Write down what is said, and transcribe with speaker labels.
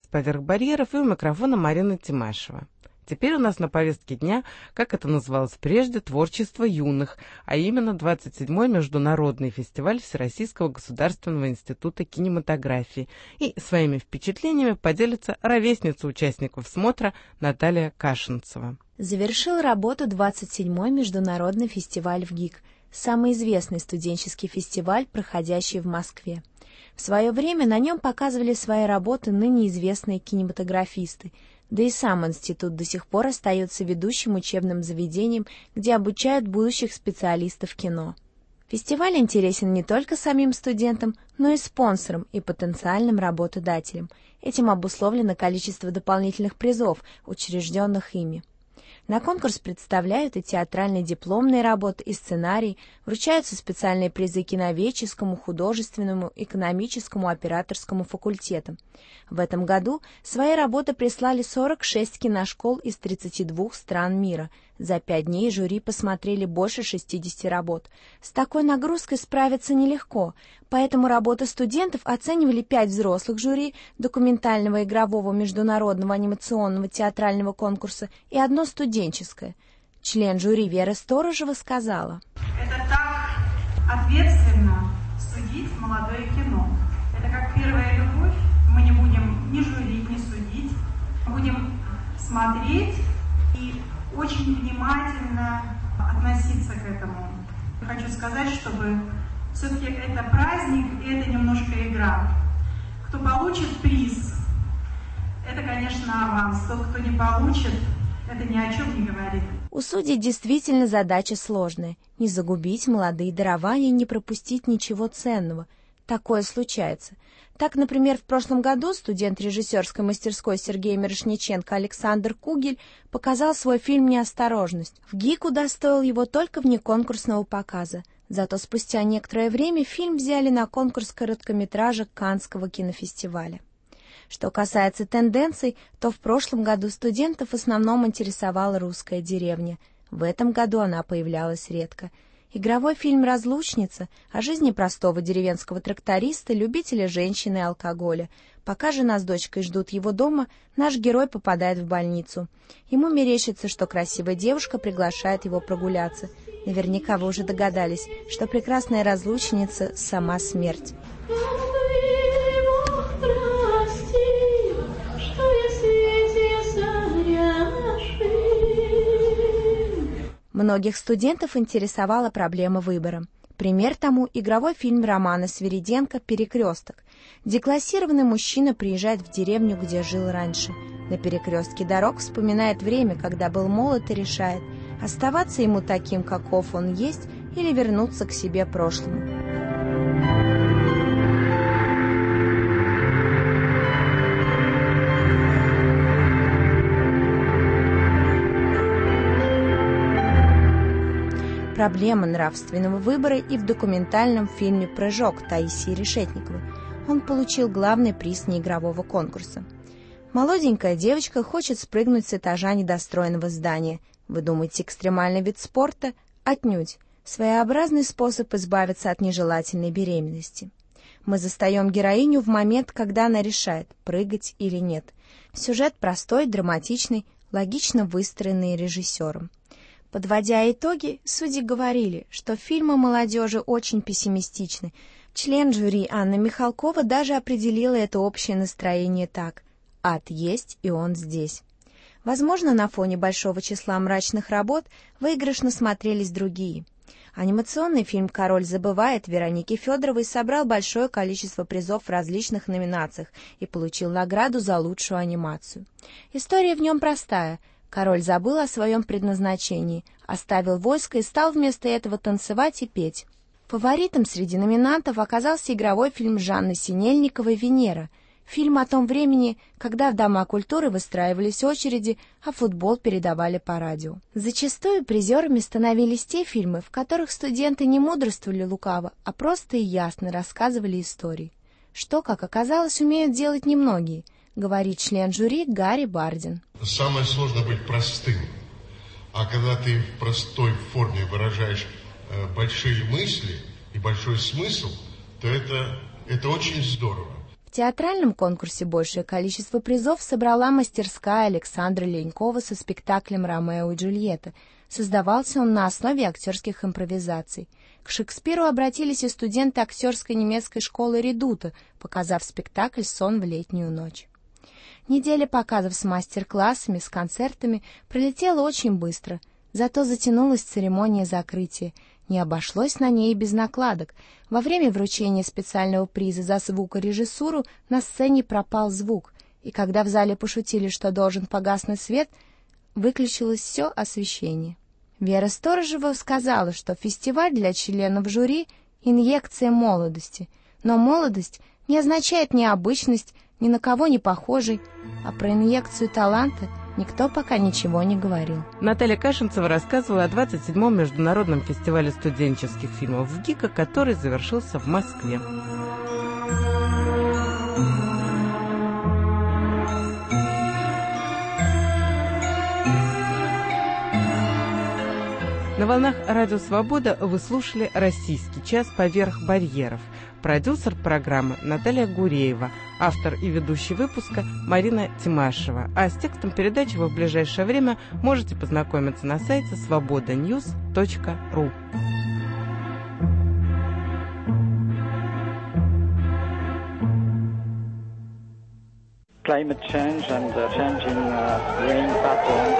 Speaker 1: «Поверх барьеров», и у микрофона Марина Тимашева. Теперь у нас на повестке дня, как это называлось прежде, творчество юных, а именно 27-й международный фестиваль Всероссийского государственного института кинематографии. И своими впечатлениями поделится ровесница участников смотра Наталья Кашинцева.
Speaker 2: Завершил работу 27-й международный фестиваль в ГИК, самый известный студенческий фестиваль, проходящий в Москве. В свое время на нем показывали свои работы ныне известные кинематографисты, да и сам институт до сих пор остается ведущим учебным заведением, где обучают будущих специалистов кино. Фестиваль интересен не только самим студентам, но и спонсорам и потенциальным работодателям. Этим обусловлено количество дополнительных призов, учрежденных ими. На конкурс представляют и театральные дипломные работы, и сценарии, вручаются специальные призы киноведческому, художественному, экономическому, операторскому факультетам. В этом году свои работы прислали 46 киношкол из 32 стран мира. За 5 дней жюри посмотрели больше 60 работ. С такой нагрузкой справиться нелегко, поэтому работы студентов оценивали 5 взрослых жюри документального, игрового, международного анимационного театрального конкурса и 1 студенческое. Член жюри Вера Сторожева сказала:
Speaker 3: «Это так ответственно судить молодое кино. Это как первая любовь. Мы не будем ни жюрить, ни судить. Будем смотреть и очень внимательно относиться к этому. Хочу сказать, чтобы все-таки это праздник и это немножко игра. Кто получит приз, это, конечно, аванс. Тот, кто не получит, это ни о чем не говорит».
Speaker 2: У судей действительно задача сложная – не загубить молодые дарования, не пропустить ничего ценного. Такое случается. Так, например, в прошлом году студент режиссерской мастерской Сергея Мирошниченко Александр Кугель показал свой фильм «Неосторожность». В ГИК удостоил его только вне конкурсного показа. Зато спустя некоторое время фильм взяли на конкурс короткометражек Каннского кинофестиваля. Что касается тенденций, то в прошлом году студентов в основном интересовала русская деревня. В этом году она появлялась редко. Игровой фильм «Разлучница» о жизни простого деревенского тракториста, любителя женщин и алкоголя. Пока жена с дочкой ждут его дома, наш герой попадает в больницу. Ему мерещится, что красивая девушка приглашает его прогуляться. Наверняка вы уже догадались, что прекрасная разлучница — сама смерть. Многих студентов интересовала проблема выбора. Пример тому — игровой фильм Романа Свириденко «Перекресток». Деклассированный мужчина приезжает в деревню, где жил раньше. На перекрестке дорог вспоминает время, когда был молод, и решает, оставаться ему таким, каков он есть, или вернуться к себе прошлому. Проблема нравственного выбора и в документальном фильме «Прыжок» Таисии Решетниковой. Он получил главный приз неигрового конкурса. Молоденькая девочка хочет спрыгнуть с этажа недостроенного здания. Вы думаете, экстремальный вид спорта? Отнюдь. Своеобразный способ избавиться от нежелательной беременности. Мы застаем героиню в момент, когда она решает, прыгать или нет. Сюжет простой, драматичный, логично выстроенный режиссером. Подводя итоги, судьи говорили, что фильмы молодежи очень пессимистичны. Член жюри Анна Михалкова даже определила это общее настроение так: «Ад есть, и он здесь». Возможно, на фоне большого числа мрачных работ выигрышно смотрелись другие. Анимационный фильм «Король забывает» Вероники Федоровой собрал большое количество призов в различных номинациях и получил награду за лучшую анимацию. История в нем простая. Король забыл о своем предназначении, оставил войско и стал вместо этого танцевать и петь. Фаворитом среди номинантов оказался игровой фильм Жанны Синельниковой «Венера». Фильм о том времени, когда в дома культуры выстраивались очереди, а футбол передавали по радио. Зачастую призерами становились те фильмы, в которых студенты не мудрствовали лукаво, а просто и ясно рассказывали истории. Что, как оказалось, умеют делать немногие, говорит член жюри Гарри Бардин.
Speaker 4: Самое сложное быть простым. А когда ты в простой форме выражаешь большие мысли и большой смысл, то это очень здорово.
Speaker 2: В театральном конкурсе большее количество призов собрала мастерская Александра Ленькова со спектаклем «Ромео и Джульетта». Создавался он на основе актерских импровизаций. К Шекспиру обратились и студенты актерской немецкой школы «Редута», показав спектакль «Сон в летнюю ночь». Неделя показов с мастер-классами, с концертами пролетела очень быстро, зато затянулась церемония закрытия. Не обошлось на ней и без накладок. Во время вручения специального приза за звукорежиссуру на сцене пропал звук, и когда в зале пошутили, что должен погаснуть свет, выключилось все освещение. Вера Сторожева сказала, что фестиваль для членов жюри — инъекция молодости, но молодость не означает необычность, ни на кого не похожий, а про инъекцию таланта никто пока ничего не говорил.
Speaker 1: Наталья Кашинцева рассказывала о 27-м международном фестивале студенческих фильмов в ГИКа, который завершился в Москве. На волнах Радио Свобода вы слушали «Российский час. Поверх барьеров». Продюсер программы Наталья Гуреева, автор и ведущий выпуска Марина Тимашева. А с текстом передачи вы в ближайшее время можете познакомиться на сайте svobodanews.ru.
Speaker 5: Climate change and changing rain patterns